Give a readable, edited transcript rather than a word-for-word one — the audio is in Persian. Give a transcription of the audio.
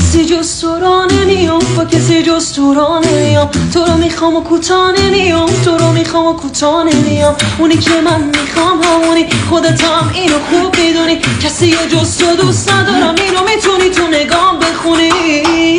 کسی جز تو را نمیام، با کسی جز تو را نمیام. تو رو میخوام و کوتاه نمیام، تو رو میخوام و کوتاه نمیام. اونی که من میخوام همونی، خودت هم اینو خوب میدونی. کسی جز تو دوست ندارم، اینو میتونی تو نگام بخونی.